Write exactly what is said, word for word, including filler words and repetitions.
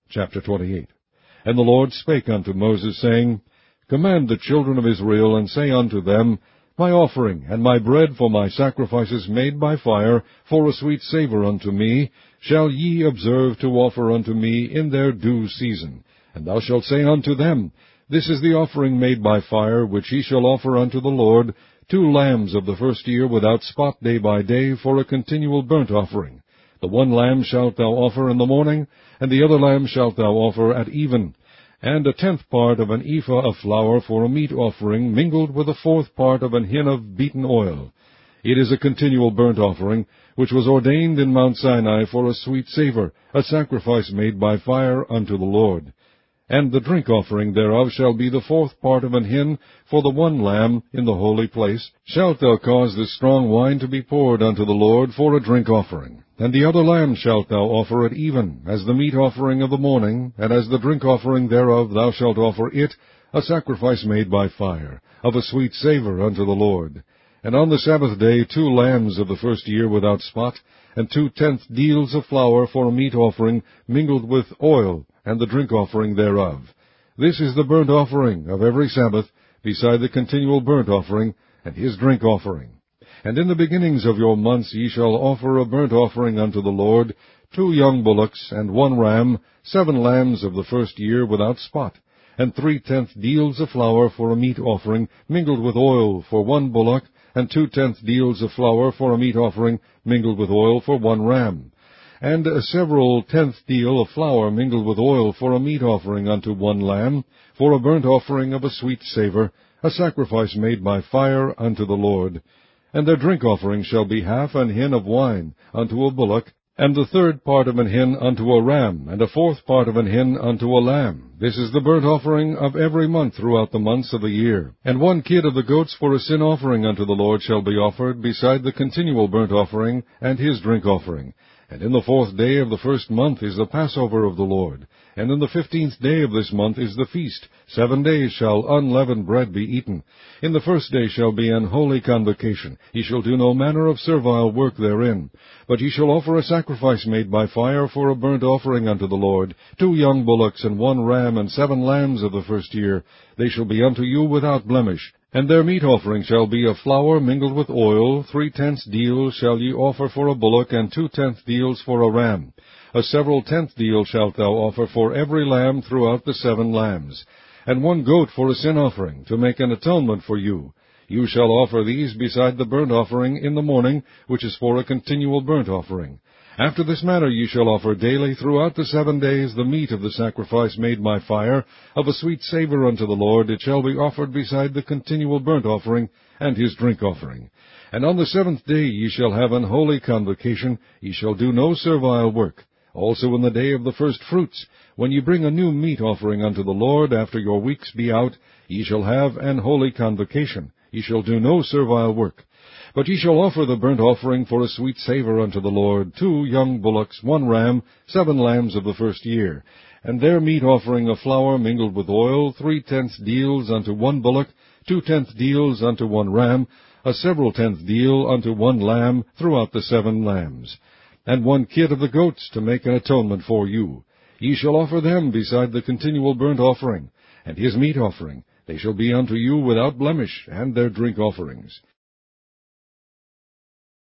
Chapter twenty-eight. And the Lord spake unto Moses, saying, Command the children of Israel, and say unto them, My offering and my bread for my sacrifices made by fire, for a sweet savour unto me, shall ye observe to offer unto me in their due season. And thou shalt say unto them, This is the offering made by fire, which ye shall offer unto the Lord, two lambs of the first year without spot day by day, for a continual burnt offering. The one lamb shalt thou offer in the morning, and the other lamb shalt thou offer at even. And a tenth part of an ephah of flour for a meat offering, mingled with a fourth part of an hin of beaten oil. It is a continual burnt offering, which was ordained in Mount Sinai for a sweet savour, a sacrifice made by fire unto the Lord. And the drink offering thereof shall be the fourth part of an hin for the one lamb in the holy place. Shalt thou cause this strong wine to be poured unto the Lord for a drink offering. And the other lamb shalt thou offer at even, as the meat offering of the morning, and as the drink offering thereof thou shalt offer it, a sacrifice made by fire, of a sweet savour unto the Lord. And on the Sabbath day two lambs of the first year without spot, and two tenth deals of flour for a meat offering, mingled with oil, and the drink offering thereof. This is the burnt offering of every Sabbath, beside the continual burnt offering, and his drink offering. And in the beginnings of your months ye shall offer a burnt offering unto the Lord, two young bullocks, and one ram, seven lambs of the first year without spot, and three-tenth deals of flour for a meat offering, mingled with oil for one bullock, and two-tenth deals of flour for a meat offering, mingled with oil for one ram. And a several tenth deal of flour mingled with oil for a meat offering unto one lamb, for a burnt offering of a sweet savour, a sacrifice made by fire unto the Lord. And their drink offering shall be half an hin of wine unto a bullock, and the third part of an hin unto a ram, and a fourth part of an hin unto a lamb. This is the burnt offering of every month throughout the months of the year. And one kid of the goats for a sin offering unto the Lord shall be offered, beside the continual burnt offering, and his drink offering. And in the fourth day of the first month is the Passover of the Lord. And in the fifteenth day of this month is the feast. Seven days shall unleavened bread be eaten. In the first day shall be an holy convocation. Ye shall do no manner of servile work therein. But ye shall offer a sacrifice made by fire for a burnt offering unto the Lord, two young bullocks, and one ram, and seven lambs of the first year. They shall be unto you without blemish. And their meat offering shall be of flour mingled with oil. Three-tenths deals shall ye offer for a bullock, and two-tenth deals for a ram. A several tenth deal shalt thou offer for every lamb throughout the seven lambs. And one goat for a sin offering, to make an atonement for you. You shall offer these beside the burnt offering in the morning, which is for a continual burnt offering. After this manner ye shall offer daily throughout the seven days the meat of the sacrifice made by fire, of a sweet savour unto the Lord. It shall be offered beside the continual burnt offering, and his drink offering. And on the seventh day ye shall have an holy convocation. Ye shall do no servile work. Also in the day of the first fruits, when ye bring a new meat offering unto the Lord, after your weeks be out, ye shall have an holy convocation. Ye shall do no servile work. But ye shall offer the burnt offering for a sweet savour unto the Lord, two young bullocks, one ram, seven lambs of the first year. And their meat offering of flour mingled with oil, three-tenths deals unto one bullock, two-tenth deals unto one ram, a several tenth deal unto one lamb throughout the seven lambs. And one kid of the goats to make an atonement for you. Ye shall offer them beside the continual burnt offering, and his meat offering. They shall be unto you without blemish, and their drink offerings.